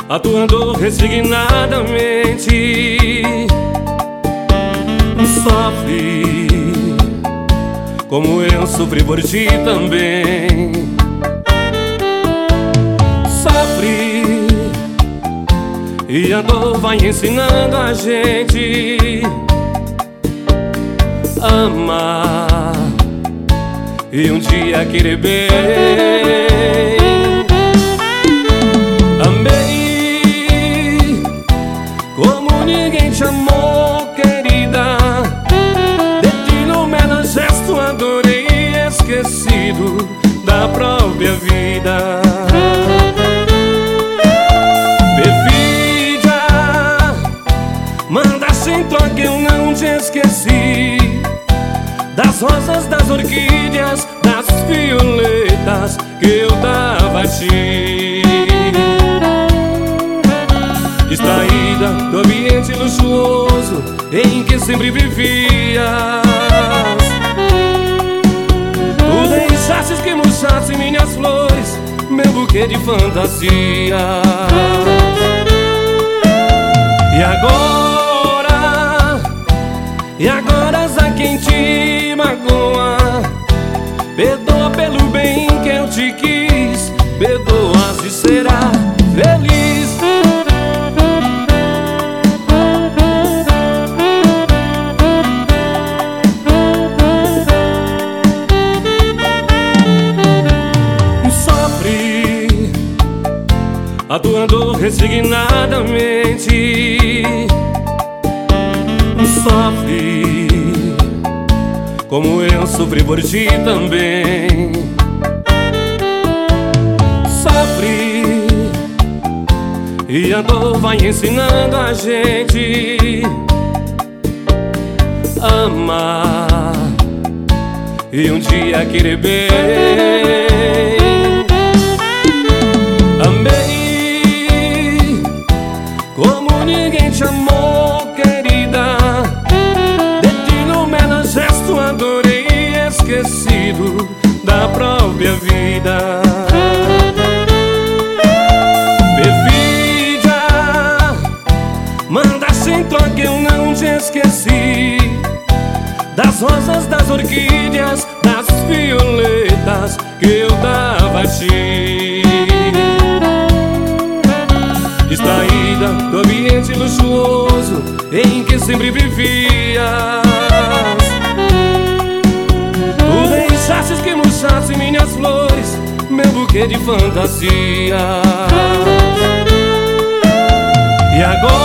atuando resignadamente. Sofre como eu sofri por ti também. Sofre e a dor vai ensinando a gente amar e um dia querer bem. Amei como ninguém te amou, querida. De ti no menor gesto adorei, esquecido da própria vida. Perfídia, mandaste em troca, eu não te esqueci. Das rosas, das orquídeas, das violetas que eu dava a ti. Distraída do ambiente luxuoso em que sempre vivias, tu deixastes que murchasse minhas flores, meu buquê de fantasia. E agora há quem te magoa. Perdoa pelo bem que eu te quis, perdoa se será feliz. Sofre, atuando resignadamente. Sofre como eu sofri por ti também. Sofre e a dor vai ensinando a gente amar e um dia querer bem. Amei como ninguém te amou, querida. De ti no menor gesto adorei, esquecido da própria vida. Perfídia, mandaste em troca, eu não te esqueci. Das rosas, das orquídeas, das violetas que eu dava a ti. Distraída do ambiente luxuoso em que sempre vivias, tu deixastes que murchasse minhas flores, meu buquê de fantasia. E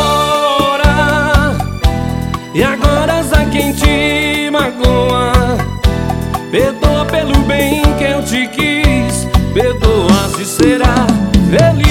agora há quem te magoa. Perdoa pelo bem que eu te quis, perdoa se será feliz.